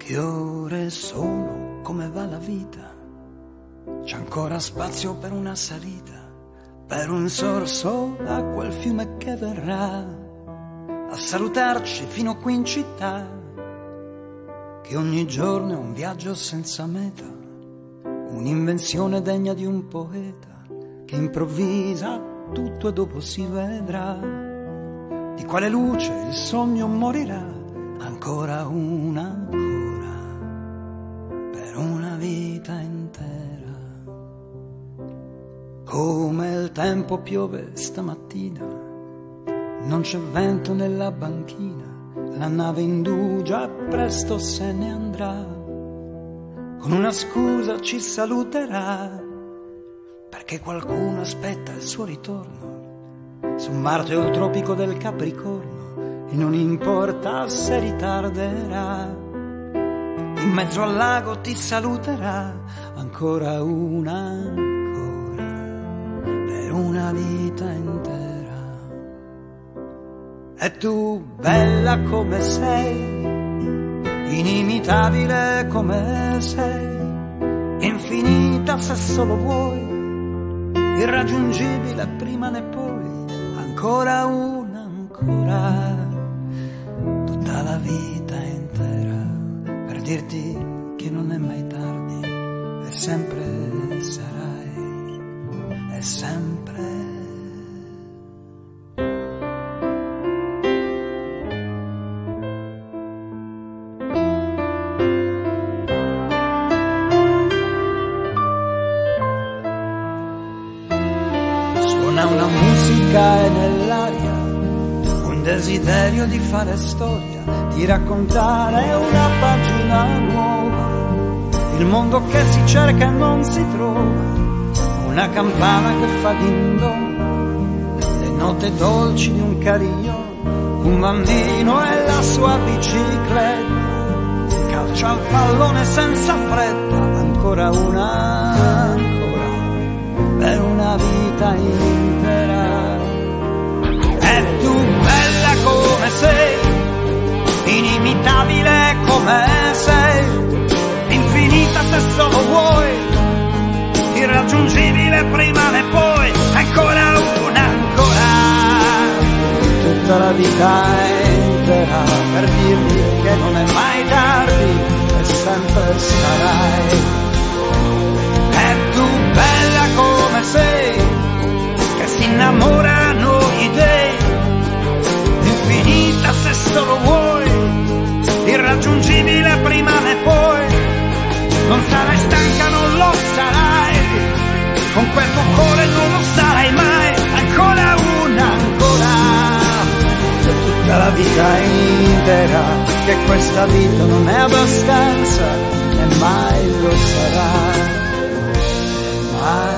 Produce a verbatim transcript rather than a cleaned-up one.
Che ore sono, come va la vita? C'è ancora spazio per una salita, per un sorso d'acqua al fiume che verrà a salutarci fino qui in città. Che ogni giorno è un viaggio senza meta, un'invenzione degna di un poeta che improvvisa tutto e dopo si vedrà di quale luce il sogno morirà. Ancora una ancora per una vita intera. Come il tempo piove stamattina, non c'è vento nella banchina, la nave indugia presto se ne andrà, con una scusa ci saluterà, perché qualcuno aspetta il suo ritorno su Marte o il tropico del Capricorno, e non importa se ritarderà, in mezzo al lago ti saluterà. Ancora una ancora per una vita intera. E tu bella come sei, inimitabile come sei, infinita se solo vuoi, irraggiungibile prima né poi. Ancora una ancora tutta la vita intera, per dirti che non è mai tardi, e sempre sarai, e sempre. Suona una musica e nell'aria un desiderio di fare storia, di raccontare una pagina nuova, il mondo che si cerca e non si trova, una campana che fa din don, le note dolci di un carillon, un bambino e la sua bicicletta, calcia al pallone senza fretta. Ancora una ancora per una vita intera. E tu bella come sei, inimitabile come sei, infinita se solo vuoi, irraggiungibile prima e poi. Ancora una ancora tutta la vita intera, per dirmi che non è mai tardi e sempre sarai. E tu bella come sei, che si innamorano gli dei, infinita se solo vuoi, irraggiungibile prima e poi. Non sarai stanca, non lo sarai, con quel tuo cuore non lo sarai mai. Ancora una ancora per tutta la vita intera, che questa vita non è abbastanza e mai lo sarà, mai.